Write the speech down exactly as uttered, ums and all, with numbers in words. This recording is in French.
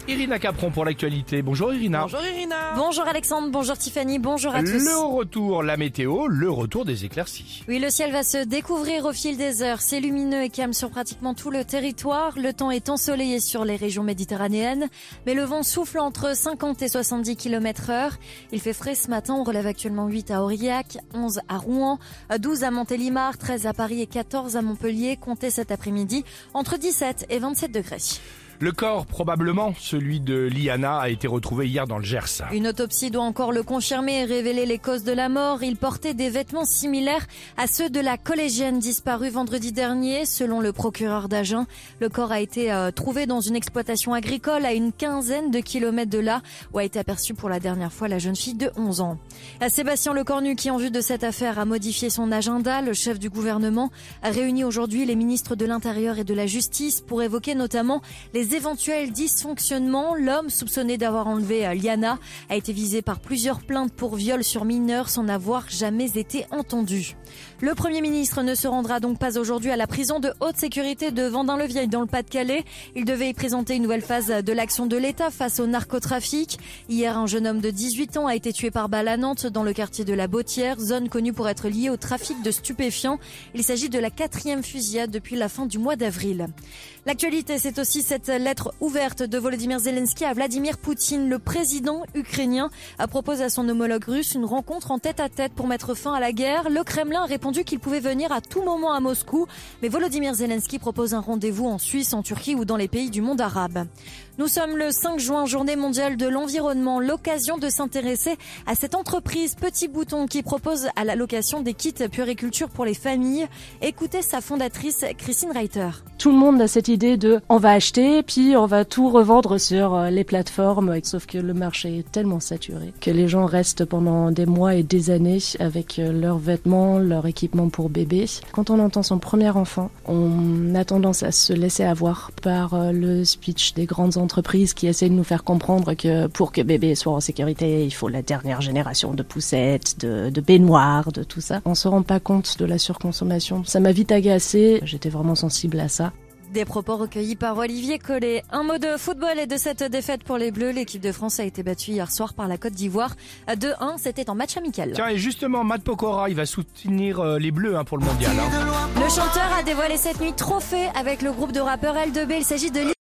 Irina Capron pour l'actualité. Bonjour Irina. Bonjour Irina. Bonjour Alexandre, bonjour Tiffany, bonjour à tous. Le retour, la météo, le retour des éclaircies. Oui, le ciel va se découvrir au fil des heures. C'est lumineux et calme sur pratiquement tout le territoire. Le temps est ensoleillé sur les régions méditerranéennes, mais le vent souffle entre cinquante et soixante-dix kilomètres heure. Il fait frais ce matin, on relève actuellement huit à Aurillac, onze à Rouen, douze à Montélimar, treize à Paris et quatorze à Montpellier. Comptez cet après-midi entre dix-sept et vingt-sept degrés. Le corps, probablement celui de Liana, a été retrouvé hier dans le Gers. Une autopsie doit encore le confirmer et révéler les causes de la mort. Il portait des vêtements similaires à ceux de la collégienne disparue vendredi dernier. Selon le procureur d'Agen, le corps a été euh, trouvé dans une exploitation agricole à une quinzaine de kilomètres de là, où a été aperçue pour la dernière fois la jeune fille de onze ans. À Sébastien Lecornu, qui en vue de cette affaire a modifié son agenda, le chef du gouvernement a réuni aujourd'hui les ministres de l'Intérieur et de la Justice pour évoquer notamment les éventuels dysfonctionnements. L'homme soupçonné d'avoir enlevé Liana a été visé par plusieurs plaintes pour viol sur mineurs sans avoir jamais été entendu. Le Premier ministre ne se rendra donc pas aujourd'hui à la prison de haute sécurité de Vendin-le-Vieil dans le Pas-de-Calais. Il devait y présenter une nouvelle phase de l'action de l'État face au narcotrafic. Hier, un jeune homme de dix-huit ans a été tué par balle à Nantes dans le quartier de la Bottière, zone connue pour être liée au trafic de stupéfiants. Il s'agit de la quatrième fusillade depuis la fin du mois d'avril. L'actualité, c'est aussi cette lettre ouverte de Volodymyr Zelensky à Vladimir Poutine. Le président ukrainien propose à son homologue russe une rencontre en tête-à-tête pour mettre fin à la guerre. Le Kremlin a répondu qu'il pouvait venir à tout moment à Moscou, mais Volodymyr Zelensky propose un rendez-vous en Suisse, en Turquie ou dans les pays du monde arabe. Nous sommes le cinq juin, journée mondiale de l'environnement, l'occasion de s'intéresser à cette entreprise Petit Bouton qui propose à la location des kits puériculture pour les familles. Écoutez sa fondatrice Christine Reiter. Tout le monde a cette idée de on va acheter puis on va tout revendre sur les plateformes, sauf que le marché est tellement saturé que les gens restent pendant des mois et des années avec leurs vêtements, leur équipement pour bébé. Quand on entend son premier enfant, on a tendance à se laisser avoir par le speech des grandes entreprises qui essaient de nous faire comprendre que pour que bébé soit en sécurité, il faut la dernière génération de poussettes, de, de baignoires, de tout ça. On se rend pas compte de la surconsommation. Ça m'a vite agacée, j'étais vraiment sensible à ça. Des propos recueillis par Olivier Collet. Un mot de football et de cette défaite pour les Bleus. L'équipe de France a été battue hier soir par la Côte d'Ivoire. deux un, c'était en match amical. Tiens, et justement, Matt Pokora, il va soutenir euh, les Bleus hein, pour le mondial. Hein. Le chanteur a dévoilé cette nuit trophée avec le groupe de rappeurs L deux B. Il s'agit de